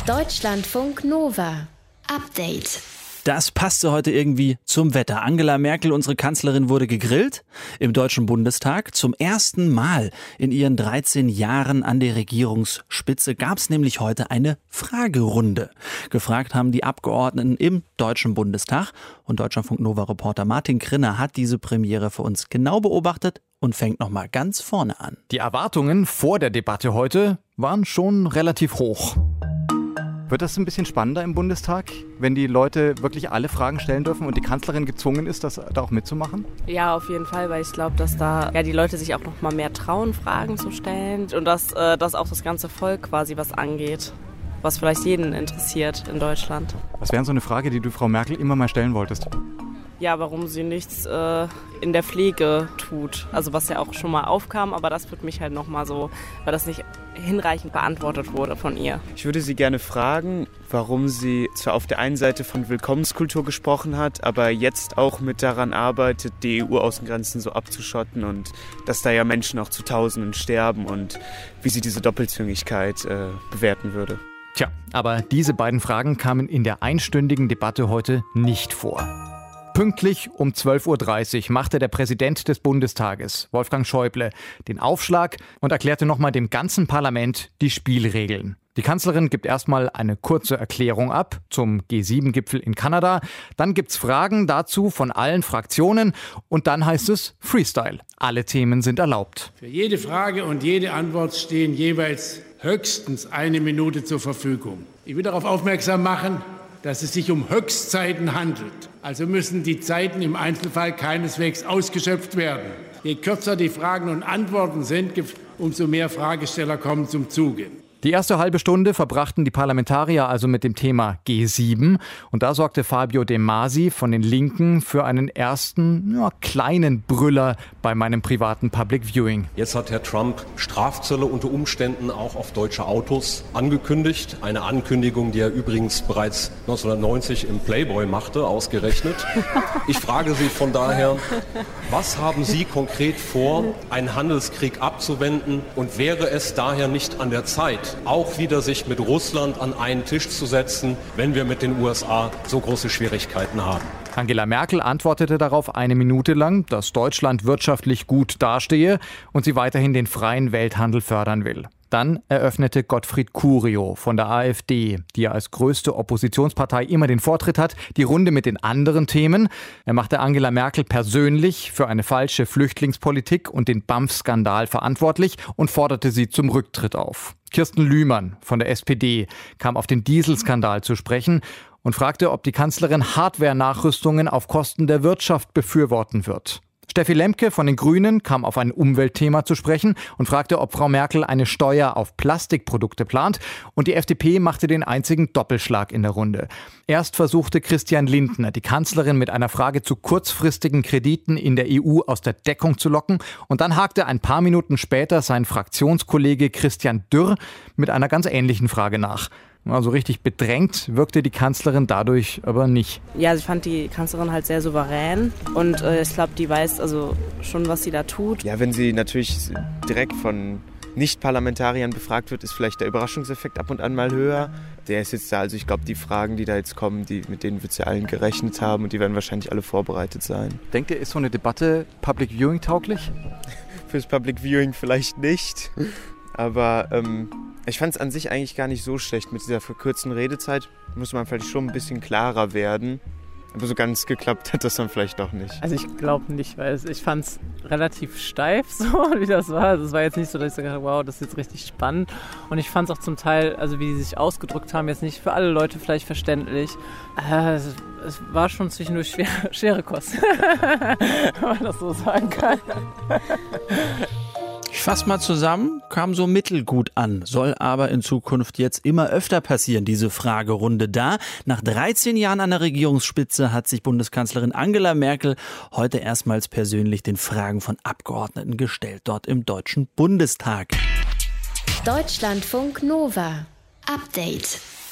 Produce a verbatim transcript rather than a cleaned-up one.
Deutschlandfunk Nova. Update. Das passte heute irgendwie zum Wetter. Angela Merkel, unsere Kanzlerin, wurde gegrillt im Deutschen Bundestag. Zum ersten Mal in ihren dreizehn Jahren an der Regierungsspitze gab es nämlich heute eine Fragerunde. Gefragt haben die Abgeordneten im Deutschen Bundestag. Und Deutschlandfunk Nova-Reporter Martin Krinner hat diese Premiere für uns genau beobachtet und fängt nochmal ganz vorne an. Die Erwartungen vor der Debatte heute waren schon relativ hoch. Wird das ein bisschen spannender im Bundestag, wenn die Leute wirklich alle Fragen stellen dürfen und die Kanzlerin gezwungen ist, das da auch mitzumachen? Ja, auf jeden Fall, weil ich glaube, dass da ja die Leute sich auch noch mal mehr trauen, Fragen zu stellen und dass, äh, dass auch das ganze Volk quasi was angeht, was vielleicht jeden interessiert in Deutschland. Was wäre so eine Frage, die du Frau Merkel immer mal stellen wolltest? Ja, warum sie nichts äh, in der Pflege tut. Also was ja auch schon mal aufkam, aber das wird mich halt nochmal so, weil das nicht hinreichend beantwortet wurde von ihr. Ich würde sie gerne fragen, warum sie zwar auf der einen Seite von Willkommenskultur gesprochen hat, aber jetzt auch mit daran arbeitet, die E U-Außengrenzen so abzuschotten und dass da ja Menschen auch zu Tausenden sterben und wie sie diese Doppelzüngigkeit äh, bewerten würde. Tja, aber diese beiden Fragen kamen in der einstündigen Debatte heute nicht vor. Pünktlich um zwölf Uhr dreißig machte der Präsident des Bundestages, Wolfgang Schäuble, den Aufschlag und erklärte nochmal dem ganzen Parlament die Spielregeln. Die Kanzlerin gibt erstmal eine kurze Erklärung ab zum G sieben Gipfel in Kanada. Dann gibt's Fragen dazu von allen Fraktionen und dann heißt es Freestyle. Alle Themen sind erlaubt. Für jede Frage und jede Antwort stehen jeweils höchstens eine Minute zur Verfügung. Ich will darauf aufmerksam machen, dass es sich um Höchstzeiten handelt. Also müssen die Zeiten im Einzelfall keineswegs ausgeschöpft werden. Je kürzer die Fragen und Antworten sind, umso mehr Fragesteller kommen zum Zuge. Die erste halbe Stunde verbrachten die Parlamentarier also mit dem Thema G sieben. Und da sorgte Fabio De Masi von den Linken für einen ersten ja, kleinen Brüller bei meinem privaten Public Viewing. Jetzt hat Herr Trump Strafzölle unter Umständen auch auf deutsche Autos angekündigt. Eine Ankündigung, die er übrigens bereits neunzehnhundertneunzig im Playboy machte, ausgerechnet. Ich frage Sie von daher, was haben Sie konkret vor, einen Handelskrieg abzuwenden? Und wäre es daher nicht an der Zeit, auch wieder sich mit Russland an einen Tisch zu setzen, wenn wir mit den U S A so große Schwierigkeiten haben? Angela Merkel antwortete darauf eine Minute lang, dass Deutschland wirtschaftlich gut dastehe und sie weiterhin den freien Welthandel fördern will. Dann eröffnete Gottfried Curio von der AfD, die ja als größte Oppositionspartei immer den Vortritt hat, die Runde mit den anderen Themen. Er machte Angela Merkel persönlich für eine falsche Flüchtlingspolitik und den B A M F-Skandal verantwortlich und forderte sie zum Rücktritt auf. Kirsten Lühmann von der S P D kam auf den Dieselskandal zu sprechen und fragte, ob die Kanzlerin Hardware-Nachrüstungen auf Kosten der Wirtschaft befürworten wird. Steffi Lemke von den Grünen kam auf ein Umweltthema zu sprechen und fragte, ob Frau Merkel eine Steuer auf Plastikprodukte plant. Und die F D P machte den einzigen Doppelschlag in der Runde. Erst versuchte Christian Lindner, die Kanzlerin mit einer Frage zu kurzfristigen Krediten in der E U aus der Deckung zu locken. Und dann hakte ein paar Minuten später sein Fraktionskollege Christian Dürr mit einer ganz ähnlichen Frage nach. Also richtig bedrängt wirkte die Kanzlerin dadurch aber nicht. Ja, ich fand die Kanzlerin halt sehr souverän und äh, ich glaube, die weiß also schon, was sie da tut. Ja, wenn sie natürlich direkt von Nicht-Parlamentariern befragt wird, ist vielleicht der Überraschungseffekt ab und an mal höher. Der ist jetzt da, also ich glaube, die Fragen, die da jetzt kommen, die, mit denen wird sie allen gerechnet haben und die werden wahrscheinlich alle vorbereitet sein. Denkt ihr, ist so eine Debatte Public Viewing tauglich? Fürs Public Viewing vielleicht nicht, aber ähm, ich fand es an sich eigentlich gar nicht so schlecht. Mit dieser verkürzten Redezeit muss man vielleicht schon ein bisschen klarer werden. Aber so ganz geklappt hat das dann vielleicht doch nicht. Also ich glaube nicht, weil ich fand es relativ steif, so wie das war. Also es war jetzt nicht so, dass ich gesagt habe, wow, das ist jetzt richtig spannend. Und ich fand es auch zum Teil, also wie die sich ausgedrückt haben, jetzt nicht für alle Leute vielleicht verständlich. Äh, es, es war schon zwischendurch schwer, schwere Kost, wenn man das so sagen kann. Ich fasse mal zusammen, kam so mittelgut an, soll aber in Zukunft jetzt immer öfter passieren, diese Fragerunde da. Nach dreizehn Jahren an der Regierungsspitze hat sich Bundeskanzlerin Angela Merkel heute erstmals persönlich den Fragen von Abgeordneten gestellt, dort im Deutschen Bundestag. Deutschlandfunk Nova. Update.